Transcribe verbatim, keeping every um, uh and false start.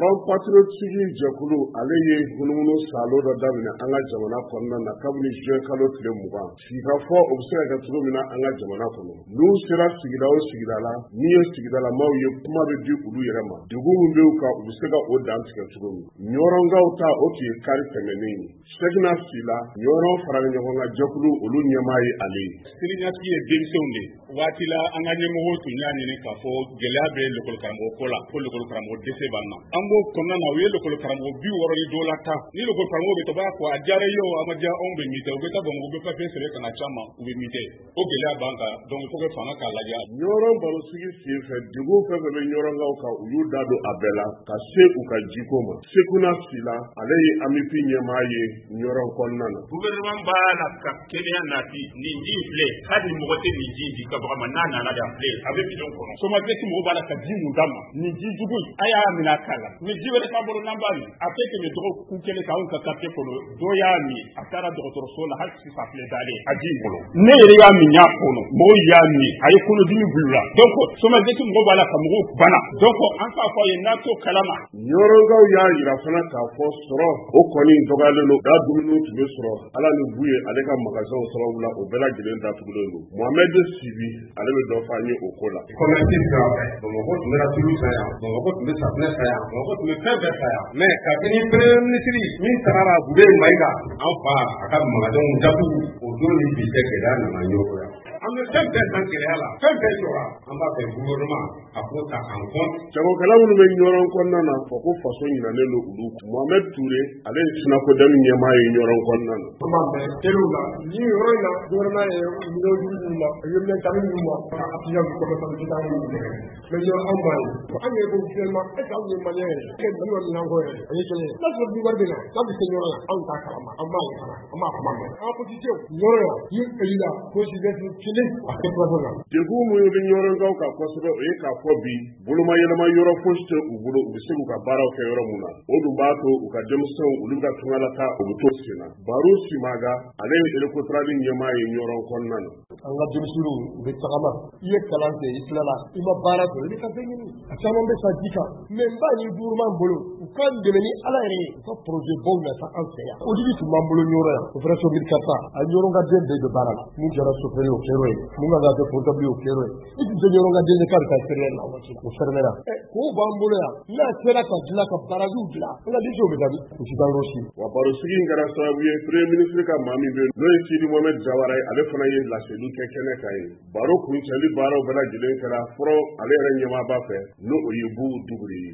Front Patriotique jɛkulu ale ye munumunu salo dɔ daminɛ an ka jamana kɔnɔna na kabini juin kalo tile mugan sika fɔ o bɛ se ka kɛ cogo min na an ka jamana kɔnɔ n'u sera sigida o sigida la ni ye sigidalamaw ye kuma bɛ di olu yɛrɛ ma degun min bɛ u kan u bɛ se ka o dan tigɛ cogo min ɲɔrɔnkaw ta o tun ye kari tɛmɛnen ye Segina Sila ɲɔrɔn farali ɲɔgɔn kan jɛkulu olu ɲɛmaa ye ale ye Siriɲatigi ye denmisɛnw de waati la an ka ɲɛmɔgɔw tun y'a ɲini k'a fɔ gɛlɛya bɛ l'école karamɔgɔ ko la ko l'école karamɔgɔ dɛsɛ b'an na an b'o kɔnɔna na u ye l'école karamɔgɔ bi wɔɔrɔ ni dɔw la ta ni l'école karamɔgɔ bɛ to b'a fɔ a diyara ye o a ma diya anw bɛ mite u bɛ taa Bamakɔ u bɛ papier sɛbɛn ka na c'an ma u bɛ mite o gɛlɛya b'an kan donc il faut que fanga k'a lajɛ ɲɔrɔn barosigi senfɛ degun fɛn fɛn bɛ ɲɔrɔnkaw kan u y'u da don a bɛɛ la ka se u ka jiko ma Sekuna Sila ale ye amipi ɲɛmaa ye ɲɔrɔn kɔnɔna na gouvernement b'a la ka kɛnɛya nati nin ji filɛ hali mɔgɔ tɛ nin ji di ka baga ma n'a nana da filɛ a bɛ bidon kɔnɔ somajɛti mɔgɔ b'a la ka ji mun d'a ma nin ji jugu a y'a minɛ a k'a la nin ji wɛrɛ t'an bolo n'an b'a min a tɛ tɛmɛ dɔgɔkun kelen k'anw ka papier kɔnɔ dɔ y'a min a taara dɔgɔtɔrɔso la hali sisan filɛ dalen a ji in kɔnɔ ne yɛrɛ y'a min y'a kɔnɔ mɔgɔw y'a min a ye kɔnɔdimi bulula donc somajɛti mɔgɔ b'a la ka mɔgɔw bana donc an k'a fɔ a ye n'a t'o kalama ɲɔrɔnkaw y'a yira fana k'a fɔ sɔrɔ o kɔni dɔgɔyalen don da dumuniw tun bɛ sɔrɔ ala ni bu ye ale ka magasinw sababu la o bɛɛ lajɛlen datugulen don Mohamed Sibi ale bɛ dɔ fɔ an ye o ko la commerce fɛn fɛn Bamakɔ tun bɛ na tulu san yan Bamakɔ tun bɛ safunɛ san yan Bamakɔ tun bɛ fɛn bɛɛ san yan mais kabini premier ministre min tagara Bube Mayiga an fa a ka magasinw datugu o don ni bi cɛ gɛlɛya nana ɲɔgɔn yan an bɛ fɛn bɛɛ san gɛlɛya la fɛn bɛɛ jɔra an b'a fɛ gouvernement a k'o ta en compte jagokɛla minnu bɛ ɲɔrɔn kɔnɔna na fɔ ko faso ɲinalen don olu Mohamed Ture ale ye sinakodɛni ɲɛmaa ye ɲɔrɔn kɔnɔna na kuma bɛɛ teriw la ni yɔrɔ in na gouvernement ye million duuru minnu ma a ye million tan minnu ma a tiɲɛ bɛ kɔfɛ fana tɛ taa minnu dɛmɛ mais yɔrɔ anw b'a ye an yɛrɛ ko finalement est ce que anw ye maliyɛn yɛrɛ kɛ mali wari minɛn ko yɛrɛ o ye kelen ye n'a sɔrɔ ni wari bɛ na n'a bɛ se yɔrɔ la anw t'a kalama an b'a ye fana an b'a kuma mɛn an ka politiciens yɔrɔ la ni eli la ko sudɛti kelen a tɛ fɔ la degun minnu bɛ ɲɔrɔnkaw kan kosɛbɛ o ye k'a fɔ bi bolomayɛlɛma yɔrɔ fosi tɛ u bolo u bɛ se k'u ka baaraw kɛ yɔrɔ min na o dun b'a to u ka denmisɛnw olu ka tungalata u bɛ to sen na Baro Simaga ale ye électorali ɲɛmaa ye ɲɔrɔn kɔnɔna na an ka denmisɛnninw u bɛ tagama i ye kalan kɛ i tilala i ma baara kɛ i bɛ ka fɛn ɲini a caman bɛ sa ji kan mais n b'a ɲini gouvernement bolo u ka dɛmɛ ni ala yɛrɛ ye u ka projet baw nata an fɛ yan o digi tun b'an bolo ɲɔrɔ yan opération mille quatre cents a ɲɔrɔ ka den bɛɛ bɛ baara la mun kɛra chauffeur o kɛr'o ye mun ka kɛ comptable o kɛr'o ye i tun tɛ ɲɔrɔ ka den de k'a bɛ taa fermer la waati la o fermera k'o b'an bolo yan n'a sera ka dilan ka barajiw dilan an ka denmisɛnw bɛ dabi u si t'an yɔrɔ si wa barosigi in kɛra sababu ye premier ministre ka maa min bɛ n'o ye Sidi Mohamed Jawara ye ale fana ye laseli kɛ kɛnɛ kan ye baro kuncɛli baaraw bɛɛ lajɛlen kɛra fɔlɔ ale yɛrɛ ɲɛmaaba fɛ n'o o ye Bu Duguri ye